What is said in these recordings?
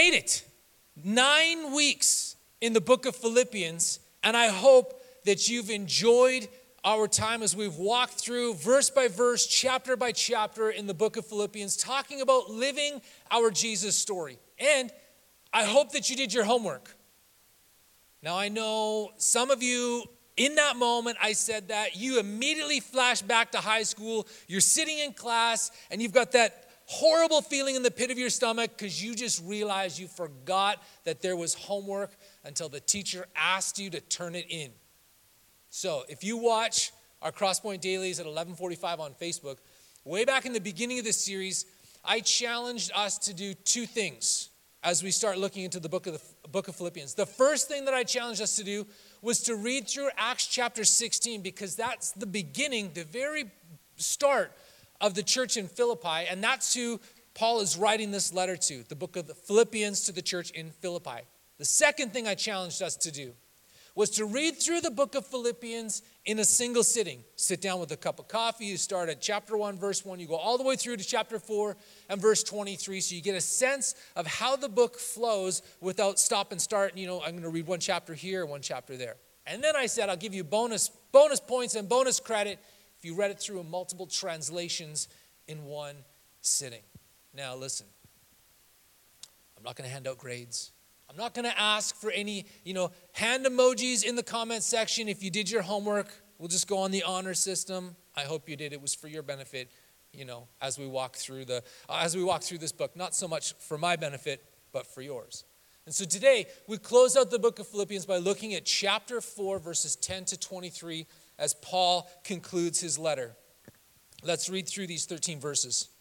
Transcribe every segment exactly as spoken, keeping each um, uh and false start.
made it. Nine weeks in the book of Philippians, and I hope that you've enjoyed our time as we've walked through verse by verse, chapter by chapter in the book of Philippians, talking about living our Jesus story. And I hope that you did your homework. Now, I know some of you, in that moment I said that, you immediately flash back to high school. You're sitting in class, and you've got that horrible feeling in the pit of your stomach because you just realized you forgot that there was homework until the teacher asked you to turn it in. So if you watch our Crosspoint Dailies at eleven forty-five on Facebook, way back in the beginning of this series, I challenged us to do two things as we start looking into the book of the book of Philippians. The first thing that I challenged us to do was to read through Acts chapter sixteen, because that's the beginning, the very start of the church in Philippi, and that's who Paul is writing this letter to, the book of the Philippians to the church in Philippi. The second thing I challenged us to do was to read through the book of Philippians in a single sitting. Sit down with a cup of coffee, you start at chapter one, verse one, you go all the way through to chapter four and verse twenty-three, so you get a sense of how the book flows without stop and start. You know, I'm going to read one chapter here, one chapter there. And then I said, I'll give you bonus, bonus points and bonus credit if you read it through in multiple translations in one sitting. Now listen, I'm not going to hand out grades. I'm not going to ask for any, you know, hand emojis in the comment section if you did your homework. We'll just go on the honor system. I hope you did. It was for your benefit, you know, as we walk through the uh, as we walk through this book. Not so much for my benefit, but for yours. And so today we close out the book of Philippians by looking at chapter four, verses ten to twenty-three, as Paul concludes his letter. Let's read through these thirteen verses.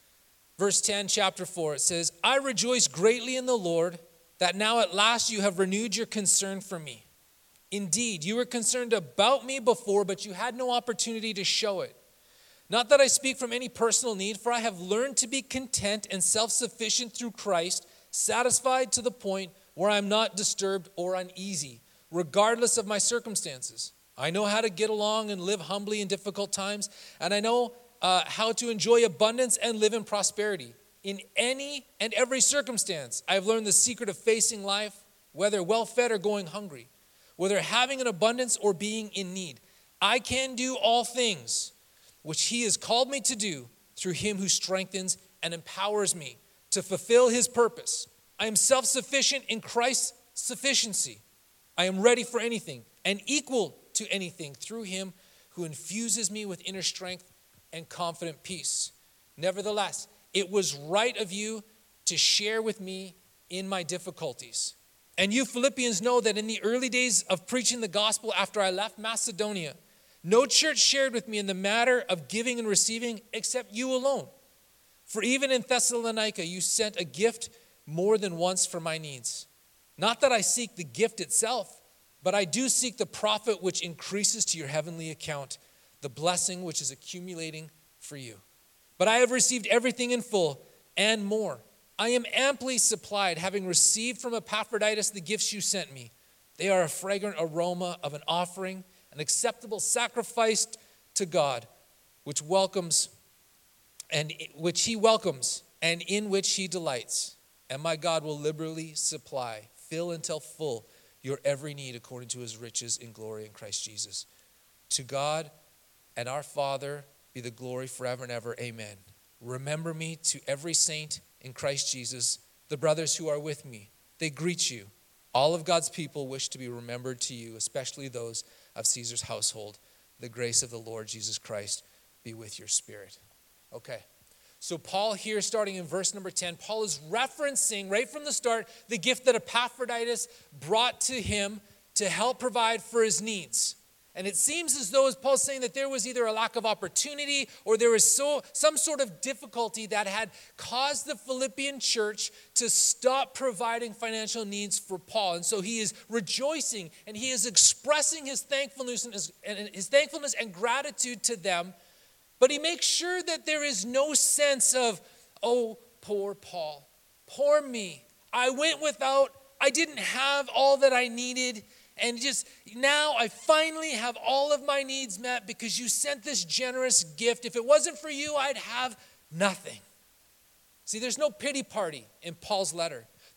Verse ten, chapter four, it says, I rejoice greatly in the Lord that now at last you have renewed your concern for me. Indeed, you were concerned about me before, but you had no opportunity to show it. Not that I speak from any personal need, for I have learned to be content and self-sufficient through Christ, satisfied to the point where I am not disturbed or uneasy, regardless of my circumstances. I know how to get along and live humbly in difficult times, and I know uh, how to enjoy abundance and live in prosperity. In any and every circumstance, I have learned the secret of facing life, whether well-fed or going hungry, whether having an abundance or being in need. I can do all things which he has called me to do through him who strengthens and empowers me to fulfill his purpose. I am self-sufficient in Christ's sufficiency. I am ready for anything and equal to anything through him who infuses me with inner strength and confident peace. Nevertheless, it was right of you to share with me in my difficulties. And you Philippians know that in the early days of preaching the gospel after I left Macedonia, no church shared with me in the matter of giving and receiving except you alone. For even in Thessalonica, you sent a gift more than once for my needs. Not that I seek the gift itself, but I do seek the profit which increases to your heavenly account, the blessing which is accumulating for you. But I have received everything in full and more. I am amply supplied, having received from Epaphroditus the gifts you sent me. They are a fragrant aroma of an offering, an acceptable sacrifice to God, which welcomes and which he welcomes and in which he delights. And my God will liberally supply, fill until full your every need according to his riches in glory in Christ Jesus. To God and our Father be the glory forever and ever. Amen. Remember me to every saint in Christ Jesus. The brothers who are with me, they greet you. All of God's people wish to be remembered to you, especially those of Caesar's household. The grace of the Lord Jesus Christ be with your spirit. Okay. So Paul here, starting in verse number ten, Paul is referencing right from the start the gift that Epaphroditus brought to him to help provide for his needs. And it seems as though, as Paul's saying, that there was either a lack of opportunity or there was so some sort of difficulty that had caused the Philippian church to stop providing financial needs for Paul. And so he is rejoicing and he is expressing his thankfulness and his, and his thankfulness and gratitude to them. But he makes sure that there is no sense of, oh, poor Paul, poor me. I went without, I didn't have all that I needed. And just now I finally have all of my needs met because you sent this generous gift. If it wasn't for you, I'd have nothing. See, there's no pity party in Paul's letter.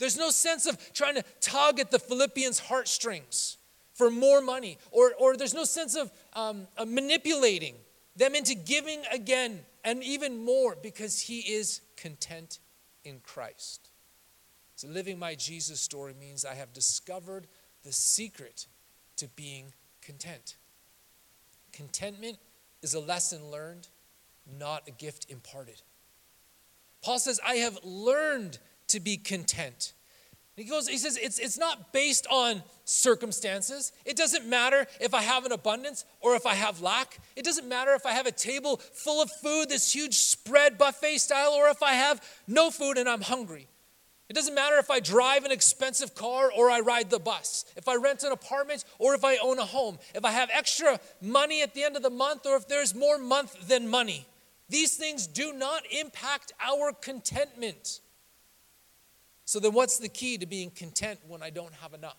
There's no sense of trying to tug at the Philippians' heartstrings for more money, or, or there's no sense of um, uh, manipulating them into giving again and even more, because he is content in Christ. So living my Jesus story means I have discovered the secret to being content. Contentment is a lesson learned, not a gift imparted. Paul says, I have learned to be content. He goes, he says, it's, it's not based on circumstances. It doesn't matter if I have an abundance or if I have lack. It doesn't matter if I have a table full of food, this huge spread buffet style, or if I have no food and I'm hungry. It doesn't matter if I drive an expensive car or I ride the bus, if I rent an apartment or if I own a home, if I have extra money at the end of the month or if there's more month than money. These things do not impact our contentment. So then what's the key to being content when I don't have enough?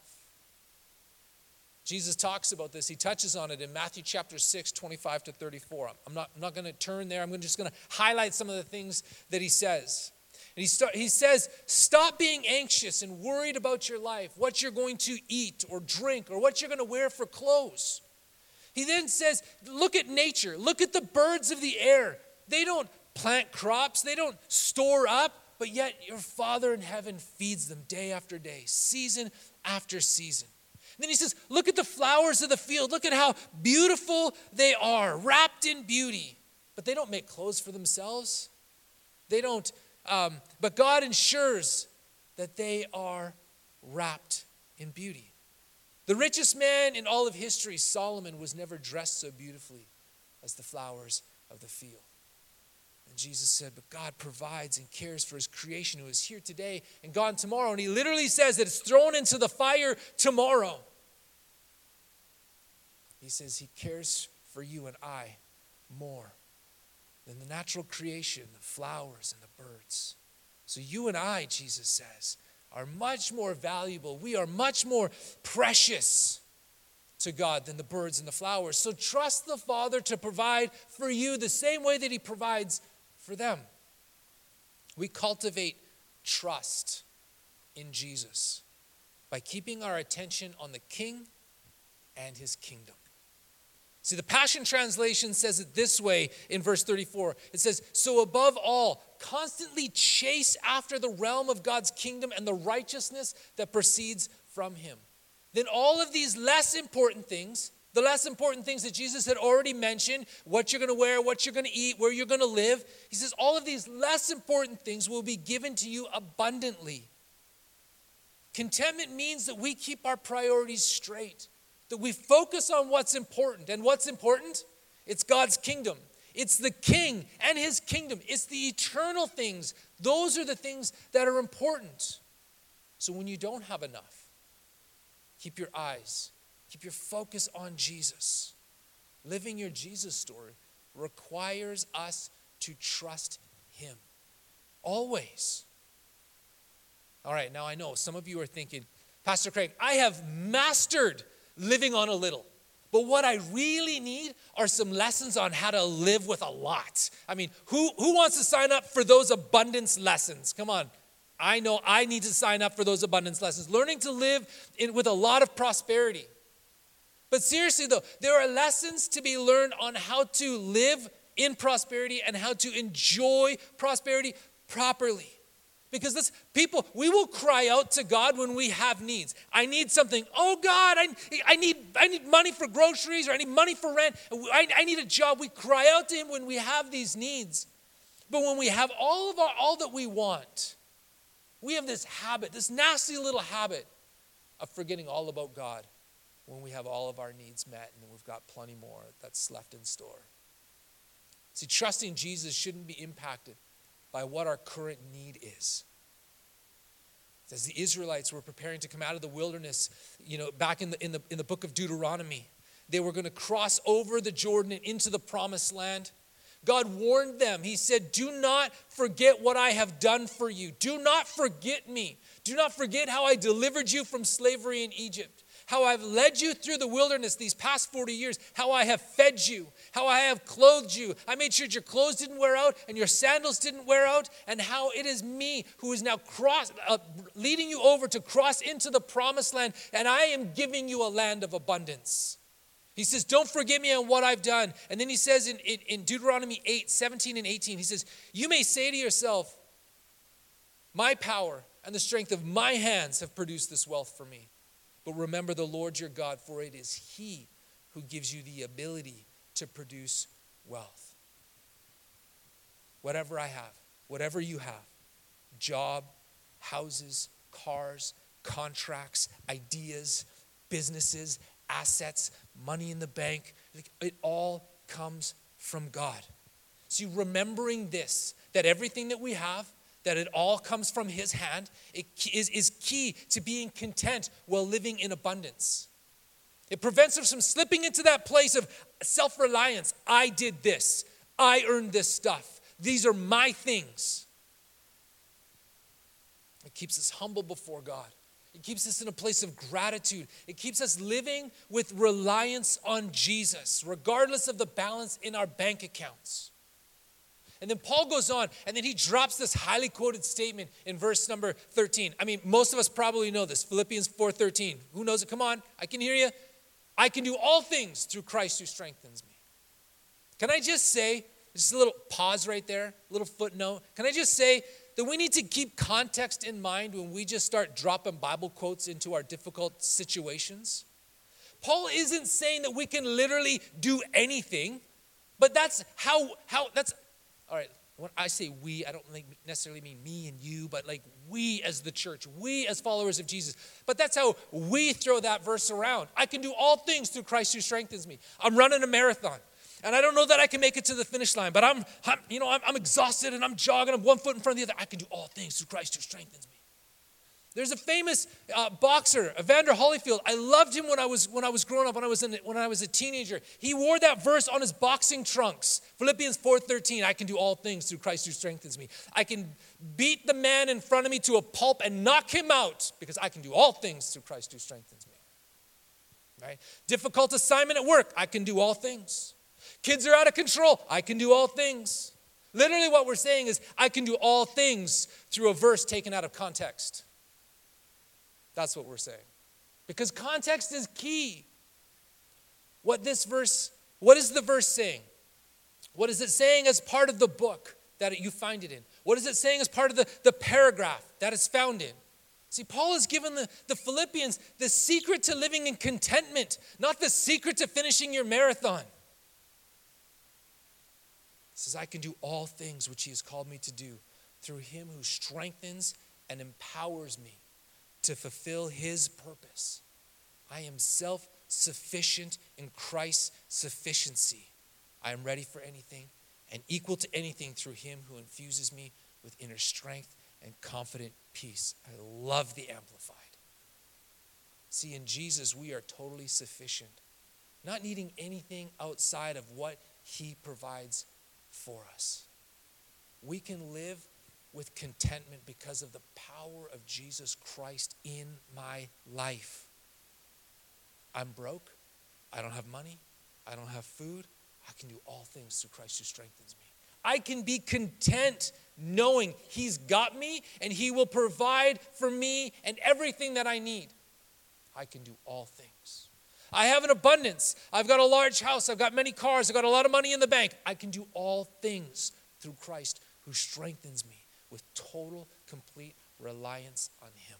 Jesus talks about this. He touches on it in Matthew chapter six, twenty-five to thirty-four. I'm not, I'm not going to turn there. I'm just going to highlight some of the things that he says. And he, start, he says, stop being anxious and worried about your life, what you're going to eat or drink or what you're going to wear for clothes. He then says, look at nature. Look at the birds of the air. They don't plant crops. They don't store up. But yet your Father in heaven feeds them day after day, season after season. And then he says, look at the flowers of the field. Look at how beautiful they are, wrapped in beauty. But they don't make clothes for themselves. They don't, um, but God ensures that they are wrapped in beauty. The richest man in all of history, Solomon, was never dressed so beautifully as the flowers of the field. And Jesus said, but God provides and cares for his creation who is here today and gone tomorrow. And he literally says that it's thrown into the fire tomorrow. He says he cares for you and I more than the natural creation, the flowers and the birds. So you and I, Jesus says, are much more valuable. We are much more precious to God than the birds and the flowers. So trust the Father to provide for you the same way that he provides for them. We cultivate trust in Jesus by keeping our attention on the King and his kingdom. See, the Passion Translation says it this way in verse thirty-four. It says, so above all, constantly chase after the realm of God's kingdom and the righteousness that proceeds from him. Then all of these less important things, the less important things that Jesus had already mentioned, what you're going to wear, what you're going to eat, where you're going to live, he says all of these less important things will be given to you abundantly. Contentment means that we keep our priorities straight, that we focus on what's important. And what's important? It's God's kingdom. It's the King and his kingdom. It's the eternal things. Those are the things that are important. So when you don't have enough, keep your eyes, keep your focus on Jesus. Living your Jesus story requires us to trust him. Always. All right, now I know some of you are thinking, Pastor Craig, I have mastered living on a little. But what I really need are some lessons on how to live with a lot. I mean, who, who wants to sign up for those abundance lessons? Come on. I know I need to sign up for those abundance lessons. Learning to live in, with a lot of prosperity. But seriously though, there are lessons to be learned on how to live in prosperity and how to enjoy prosperity properly. Because this, people, we will cry out to God when we have needs. I need something. Oh God, I, I need I need money for groceries, or I need money for rent. I, I need a job. We cry out to him when we have these needs. But when we have all of our all that we want, we have this habit, this nasty little habit of forgetting all about God when we have all of our needs met and we've got plenty more that's left in store. See, trusting Jesus shouldn't be impacted by what our current need is. As the Israelites were preparing to come out of the wilderness, you know, back in the in the in the book of Deuteronomy, they were going to cross over the Jordan and into the promised land. God warned them. He said, do not forget what I have done for you. Do not forget me. Do not forget how I delivered you from slavery in Egypt, how I've led you through the wilderness these past forty years, how I have fed you, how I have clothed you. I made sure your clothes didn't wear out and your sandals didn't wear out, and how it is me who is now cross, uh, leading you over to cross into the promised land, and I am giving you a land of abundance. He says, don't forget me on what I've done. And then he says in, in, in Deuteronomy eight, seventeen and eighteen, he says, you may say to yourself, my power and the strength of my hands have produced this wealth for me. But remember the Lord your God, for it is he who gives you the ability to produce wealth. Whatever I have, whatever you have, job, houses, cars, contracts, ideas, businesses, assets, money in the bank, it all comes from God. See, remembering this, that everything that we have, that it all comes from his hand, it is, is key to being content while living in abundance. It prevents us from slipping into that place of self-reliance. I did this. I earned this stuff. These are my things. It keeps us humble before God. It keeps us in a place of gratitude. It keeps us living with reliance on Jesus, regardless of the balance in our bank accounts. And then Paul goes on, and then he drops this highly quoted statement in verse number thirteen. I mean, most of us probably know this, Philippians four thirteen. Who knows it? Come on, I can hear you. I can do all things through Christ who strengthens me. Can I just say, just a little pause right there, a little footnote. Can I just say that we need to keep context in mind when we just start dropping Bible quotes into our difficult situations? Paul isn't saying that we can literally do anything, but that's how, how that's, all right, when I say we, I don't necessarily mean me and you, but like we as the church, we as followers of Jesus. But that's how we throw that verse around. I can do all things through Christ who strengthens me. I'm running a marathon. And I don't know that I can make it to the finish line, but I'm, I'm you know, I'm, I'm exhausted and I'm jogging. I'm one foot in front of the other. I can do all things through Christ who strengthens me. There's a famous uh, boxer, Evander Holyfield. I loved him when I was when I was growing up, when I was in, when I was a teenager. He wore that verse on his boxing trunks. Philippians four thirteen. I can do all things through Christ who strengthens me. I can beat the man in front of me to a pulp and knock him out because I can do all things through Christ who strengthens me. Right? Difficult assignment at work. I can do all things. Kids are out of control. I can do all things. Literally what we're saying is I can do all things through a verse taken out of context. That's what we're saying. Because context is key. What this verse, what is the verse saying? What is it saying as part of the book that you find it in? What is it saying as part of the, the paragraph that it's found in? See, Paul has given the, the Philippians the secret to living in contentment, not the secret to finishing your marathon. He says, I can do all things which he has called me to do through him who strengthens and empowers me to fulfill his purpose. I am self-sufficient in Christ's sufficiency. I am ready for anything and equal to anything through him who infuses me with inner strength and confident peace. I love the Amplified. See, in Jesus, we are totally sufficient, not needing anything outside of what he provides for us. We can live with contentment because of the power of Jesus Christ in my life. I'm broke. I don't have money. I don't have food. I can do all things through Christ who strengthens me. I can be content knowing he's got me and he will provide for me and everything that I need. I can do all things. I have an abundance. I've got a large house. I've got many cars. I've got a lot of money in the bank. I can do all things through Christ who strengthens me with total, complete reliance on him.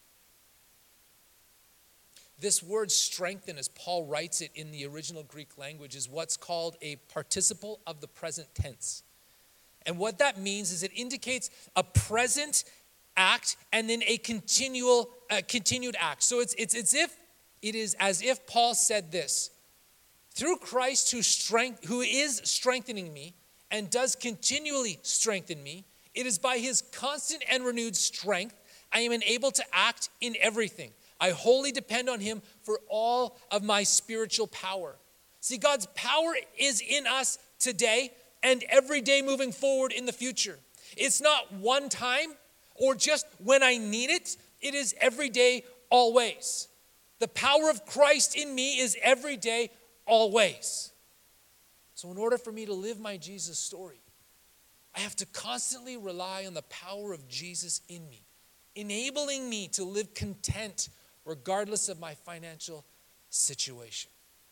This word strengthen, as Paul writes it in the original Greek language, is what's called a participle of the present tense. And what that means is it indicates a present act and then a continual, uh, continued act. So it's, it's, it's if, it is as if Paul said this: through Christ who, strength, who is strengthening me and does continually strengthen me, it is by his constant and renewed strength I am enabled to act in everything. I wholly depend on him for all of my spiritual power. See, God's power is in us today and every day moving forward in the future. It's not one time or just when I need it. It is every day, always. The power of Christ in me is every day, always. So in order for me to live my Jesus story, I have to constantly rely on the power of Jesus in me, enabling me to live content regardless of my financial situation.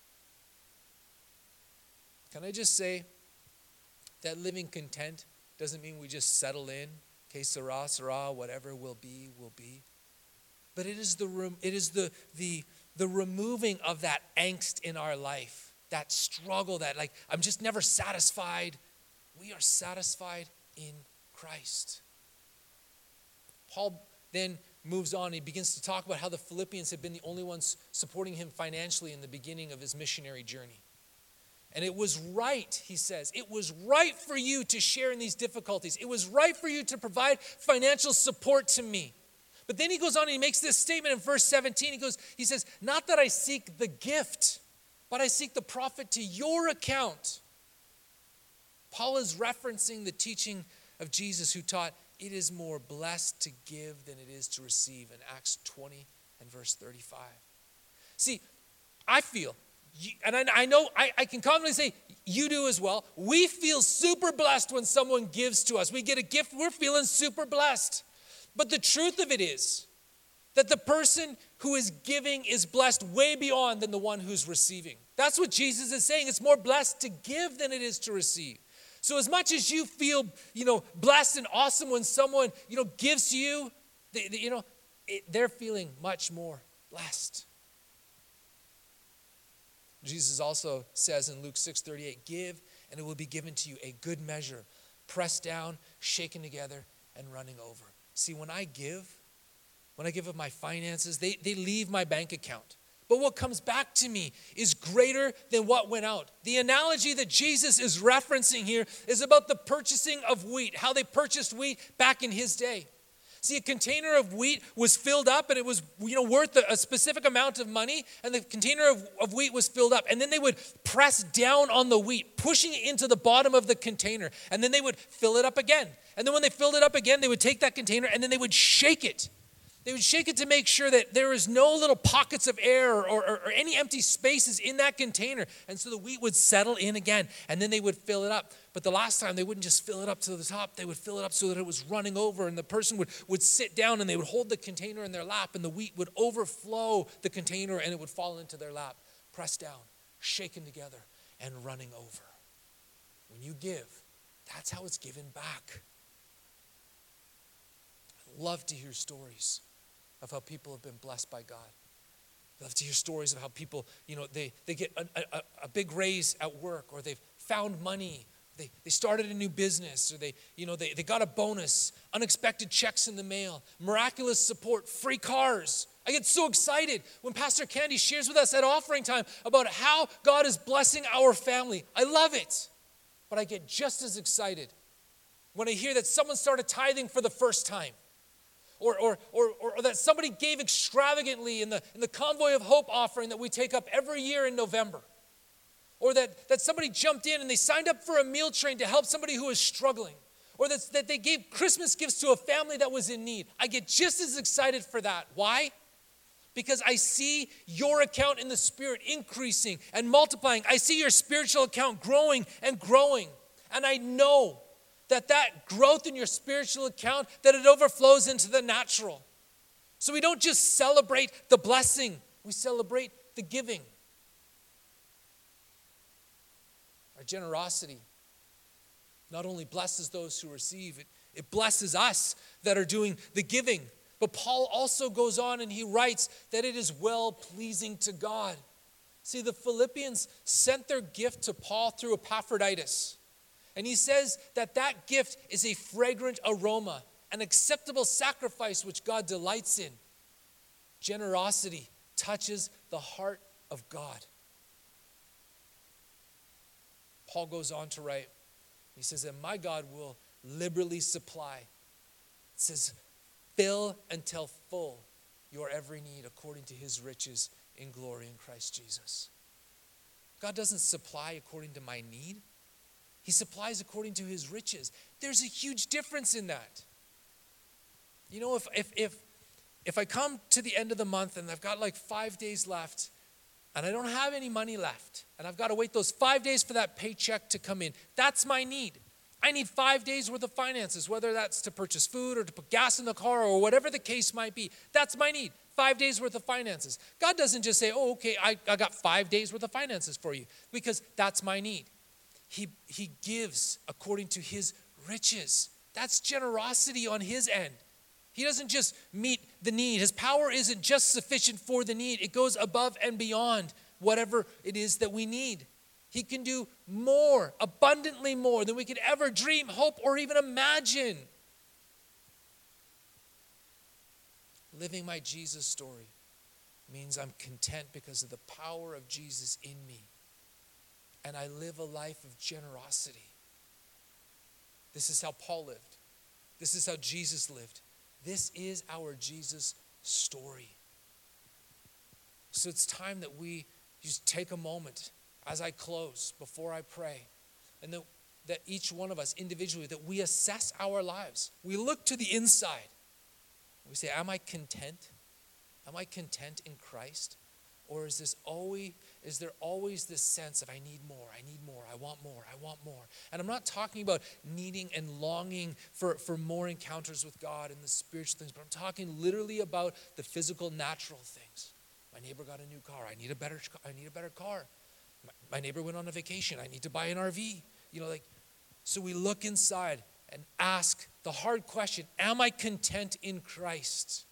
Can I just say that living content doesn't mean we just settle in, que sera, sera, whatever will be, will be. But it is the rem- it is the the the removing of that angst in our life, that struggle, that like I'm just never satisfied. We are satisfied in Christ. Paul then moves on. He begins to talk about how the Philippians had been the only ones supporting him financially in the beginning of his missionary journey. And it was right, he says, it was right for you to share in these difficulties. It was right for you to provide financial support to me. But then he goes on and he makes this statement in verse seventeen. He goes, he says, not that I seek the gift, but I seek the profit to your account. Paul is referencing the teaching of Jesus, who taught it is more blessed to give than it is to receive in Acts twenty and verse thirty-five. See, I feel, and I, I know I, I can confidently say you do as well, we feel super blessed when someone gives to us. We get a gift, we're feeling super blessed. But the truth of it is that the person who is giving is blessed way beyond than the one who's receiving. That's what Jesus is saying. It's more blessed to give than it is to receive. So as much as you feel, you know, blessed and awesome when someone, you know, gives to you, they, they, you know, it, they're feeling much more blessed. Jesus also says in Luke six thirty-eight, give and it will be given to you, a good measure, pressed down, shaken together, and running over. See, when I give, when I give of my finances, they, they leave my bank account. But what comes back to me is greater than what went out. The analogy that Jesus is referencing here is about the purchasing of wheat, how they purchased wheat back in his day. See, a container of wheat was filled up and it was, you know, worth a, a specific amount of money, and the container of, of wheat was filled up. And then they would press down on the wheat, pushing it into the bottom of the container. And then they would fill it up again. And then when they filled it up again, they would take that container and then they would shake it. They would shake it to make sure that there is no little pockets of air or, or, or any empty spaces in that container. And so the wheat would settle in again, and then they would fill it up. But the last time, they wouldn't just fill it up to the top. They would fill it up so that it was running over, and the person would, would sit down, and they would hold the container in their lap, and the wheat would overflow the container, and it would fall into their lap, pressed down, shaken together, and running over. When you give, that's how it's given back. I love to hear stories of how people have been blessed by God. I love to hear stories of how people, you know, they, they get a, a, a big raise at work, or they've found money, they, they started a new business, or they, you know, they, they got a bonus, unexpected checks in the mail, miraculous support, free cars. I get so excited when Pastor Candy shares with us at offering time about how God is blessing our family. I love it. But I get just as excited when I hear that someone started tithing for the first time. Or, or, or, or that somebody gave extravagantly in the, in the Convoy of Hope offering that we take up every year in November. Or that, that somebody jumped in and they signed up for a meal train to help somebody who was struggling. Or that, that they gave Christmas gifts to a family that was in need. I get just as excited for that. Why? Because I see your account in the Spirit increasing and multiplying. I see your spiritual account growing and growing. And I know that that growth in your spiritual account, that it overflows into the natural. So we don't just celebrate the blessing, we celebrate the giving. Our generosity not only blesses those who receive, it, it blesses us that are doing the giving. But Paul also goes on and he writes that it is well-pleasing to God. See, the Philippians sent their gift to Paul through Epaphroditus. And he says that that gift is a fragrant aroma, an acceptable sacrifice which God delights in. Generosity touches the heart of God. Paul goes on to write, he says that my God will liberally supply. It says, fill until full your every need according to his riches in glory in Christ Jesus. God doesn't supply according to my need. He supplies according to his riches. There's a huge difference in that. You know, if if if if I come to the end of the month and I've got like five days left and I don't have any money left and I've got to wait those five days for that paycheck to come in, that's my need. I need five days worth of finances, whether that's to purchase food or to put gas in the car or whatever the case might be. That's my need. Five days worth of finances. God doesn't just say, oh, okay, I, I got five days worth of finances for you, because that's my need. He, he gives according to his riches. That's generosity on his end. He doesn't just meet the need. His power isn't just sufficient for the need. It goes above and beyond whatever it is that we need. He can do more, abundantly more than we could ever dream, hope, or even imagine. Living my Jesus story means I'm content because of the power of Jesus in me. And I live a life of generosity. This is how Paul lived. This is how Jesus lived. This is our Jesus story. So it's time that we just take a moment as I close, before I pray, and that, that each one of us individually, that we assess our lives. We look to the inside. We say, am I content? Am I content in Christ? Or is this always, is there always this sense of I need more, I need more, I want more, I want more? And I'm not talking about needing and longing for, for more encounters with God and the spiritual things, but I'm talking literally about the physical, natural things. My neighbor got a new car. I need a better, I need a better car. My, my neighbor went on a vacation. I need to buy an R V. You know, like, so we look inside and ask the hard question, am I content in Christ?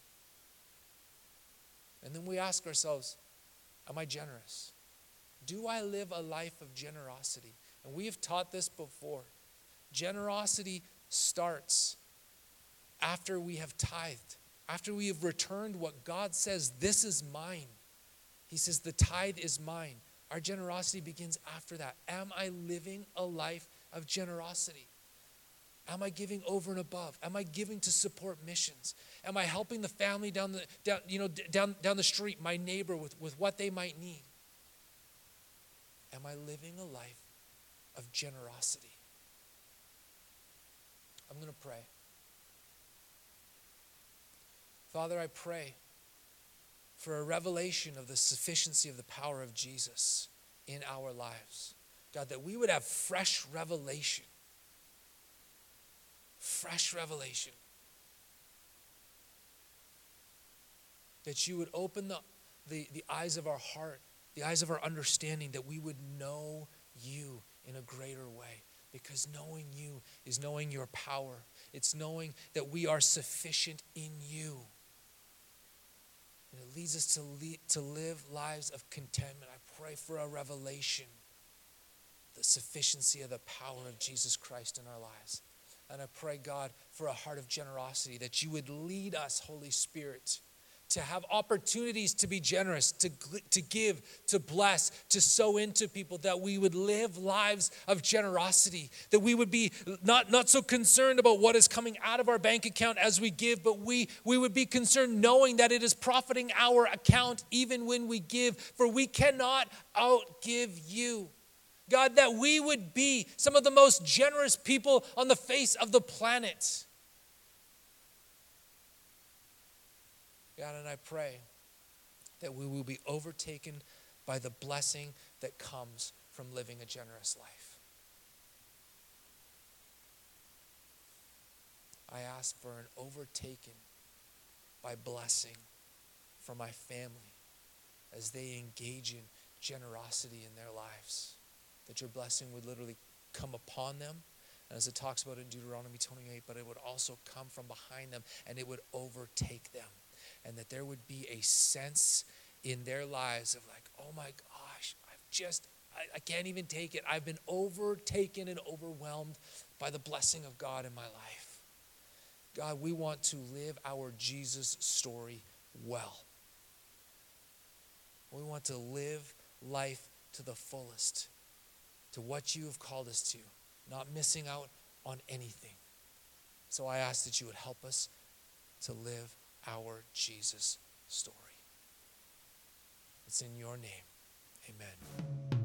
And then we ask ourselves, am I generous? Do I live a life of generosity? And we have taught this before. Generosity starts after we have tithed, after we have returned what God says, this is mine. He says, the tithe is mine. Our generosity begins after that. Am I living a life of generosity? Am I giving over and above? Am I giving to support missions? Am I helping the family down the down, you know, down, down the street, my neighbor, with, with what they might need? Am I living a life of generosity? I'm going to pray. Father, I pray for a revelation of the sufficiency of the power of Jesus in our lives. God, that we would have fresh revelation. Fresh revelation. That you would open the, the, the eyes of our heart, the eyes of our understanding, that we would know you in a greater way. Because knowing you is knowing your power. It's knowing that we are sufficient in you. And it leads us to, lead, to live lives of contentment. I pray for a revelation, the sufficiency of the power of Jesus Christ in our lives. And I pray, God, for a heart of generosity, that you would lead us, Holy Spirit, to have opportunities to be generous, to, to give, to bless, to sow into people, that we would live lives of generosity, that we would be not, not so concerned about what is coming out of our bank account as we give, but we, we would be concerned knowing that it is profiting our account even when we give, for we cannot outgive you. God, that we would be some of the most generous people on the face of the planet. God, and I pray that we will be overtaken by the blessing that comes from living a generous life. I ask for an overtaken by blessing for my family as they engage in generosity in their lives. That your blessing would literally come upon them, and as it talks about in Deuteronomy twenty-eight, but it would also come from behind them and it would overtake them. And that there would be a sense in their lives of like, oh my gosh, I've just, I, I can't even take it. I've been overtaken and overwhelmed by the blessing of God in my life. God, we want to live our Jesus story well. We want to live life to the fullest, to what you have called us to, not missing out on anything. So I ask that you would help us to live our Jesus story. It's in your name. Amen.